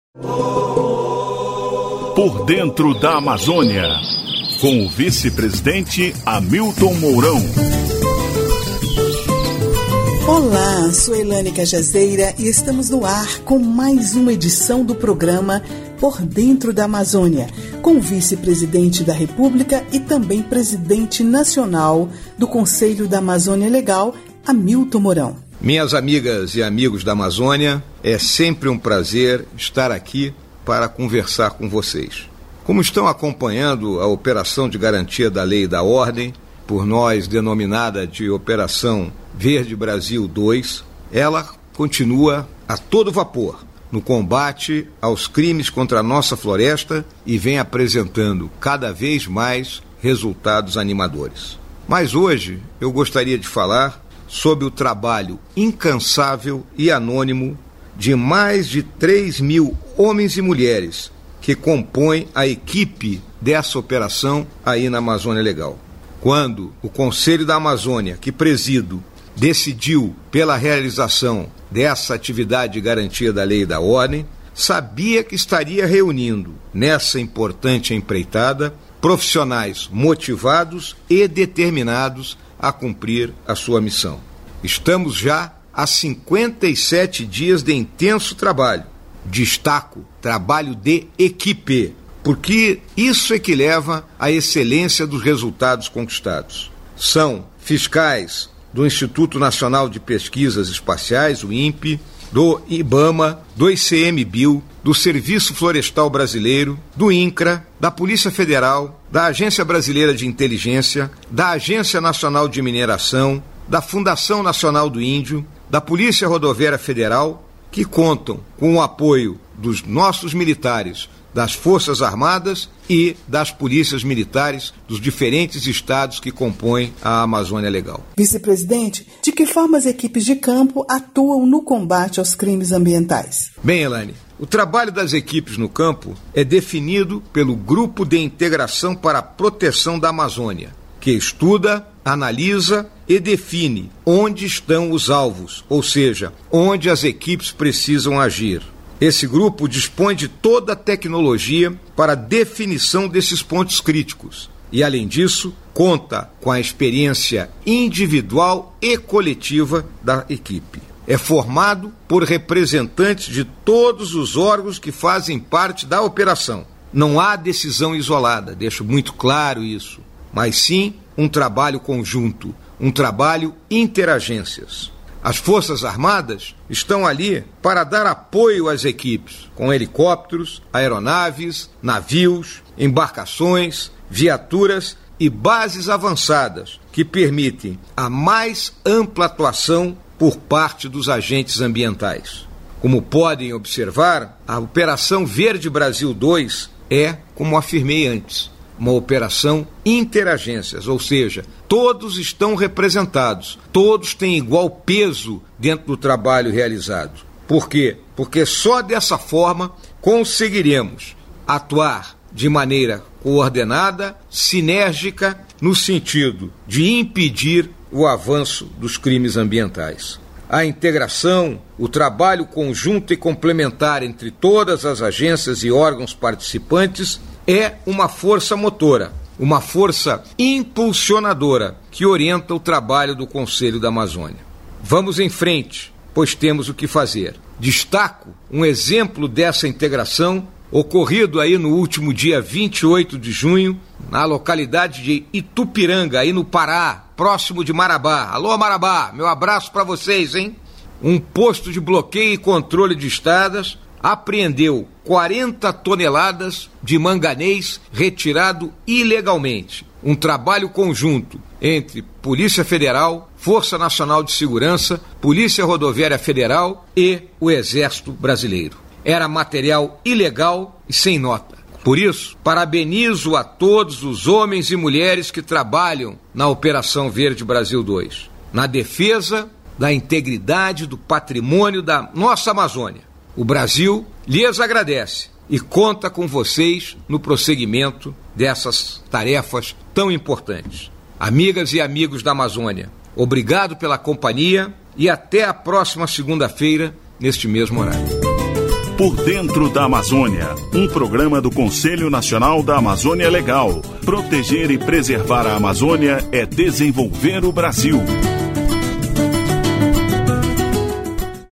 Por dentro da Amazônia, com o vice-presidente Hamilton Mourão. Olá, sou Elaine Cajazeira e estamos no ar com mais uma edição do programa Por Dentro da Amazônia, com o vice-presidente da República e também presidente nacional do Conselho da Amazônia Legal, Hamilton Mourão. Minhas amigas e amigos da Amazônia, é sempre um prazer estar aqui para conversar com vocês. Como estão acompanhando a operação de garantia da lei e da ordem, por nós denominada de Operação Verde Brasil 2, ela continua a todo vapor no combate aos crimes contra a nossa floresta e vem apresentando cada vez mais resultados animadores. Mas hoje eu gostaria de falar sobre o trabalho incansável e anônimo de mais de 3.000 homens e mulheres que compõem a equipe dessa operação aí na Amazônia Legal. Quando o Conselho da Amazônia, que presido, decidiu pela realização dessa atividade de garantia da lei e da ordem, sabia que estaria reunindo nessa importante empreitada profissionais motivados e determinados a cumprir a sua missão. Estamos já há 57 dias de intenso trabalho. Destaco trabalho de equipe, porque isso é que leva à excelência dos resultados conquistados. São fiscais do Instituto Nacional de Pesquisas Espaciais, o INPE, do IBAMA, do ICMBio, do Serviço Florestal Brasileiro, do INCRA, da Polícia Federal, da Agência Brasileira de Inteligência, da Agência Nacional de Mineração, da Fundação Nacional do Índio, da Polícia Rodoviária Federal, que contam com o apoio dos nossos militares, das Forças Armadas e das polícias militares dos diferentes estados que compõem a Amazônia Legal. Vice-presidente, de que forma as equipes de campo atuam no combate aos crimes ambientais? Bem, Elaine, o trabalho das equipes no campo é definido pelo Grupo de Integração para a Proteção da Amazônia, que estuda, analisa e define onde estão os alvos, ou seja, onde as equipes precisam agir. Esse grupo dispõe de toda a tecnologia para a definição desses pontos críticos e, além disso, conta com a experiência individual e coletiva da equipe. É formado por representantes de todos os órgãos que fazem parte da operação. Não há decisão isolada, deixo muito claro isso, mas sim um trabalho conjunto, um trabalho interagências. As Forças Armadas estão ali para dar apoio às equipes, com helicópteros, aeronaves, navios, embarcações, viaturas e bases avançadas que permitem a mais ampla atuação por parte dos agentes ambientais. Como podem observar, a Operação Verde Brasil 2 é, como afirmei antes, uma operação interagências, ou seja, todos estão representados, todos têm igual peso dentro do trabalho realizado. Por quê? Porque só dessa forma conseguiremos atuar de maneira coordenada, sinérgica, no sentido de impedir o avanço dos crimes ambientais. A integração, o trabalho conjunto e complementar entre todas as agências e órgãos participantes é uma força motora, uma força impulsionadora que orienta o trabalho do Conselho da Amazônia. Vamos em frente, pois temos o que fazer. Destaco um exemplo dessa integração ocorrido aí no último dia 28 de junho, na localidade de Itupiranga, aí no Pará, próximo de Marabá. Alô, Marabá, meu abraço para vocês, hein? Um posto de bloqueio e controle de estradas apreendeu 40 toneladas de manganês retirado ilegalmente. Um trabalho conjunto entre Polícia Federal, Força Nacional de Segurança, Polícia Rodoviária Federal e o Exército Brasileiro. Era material ilegal e sem nota. Por isso, parabenizo a todos os homens e mulheres que trabalham na Operação Verde Brasil 2, na defesa da integridade do patrimônio da nossa Amazônia. O Brasil lhes agradece e conta com vocês no prosseguimento dessas tarefas tão importantes. Amigas e amigos da Amazônia, obrigado pela companhia e até a próxima segunda-feira, neste mesmo horário. Por Dentro da Amazônia, um programa do Conselho Nacional da Amazônia Legal. Proteger e preservar a Amazônia é desenvolver o Brasil.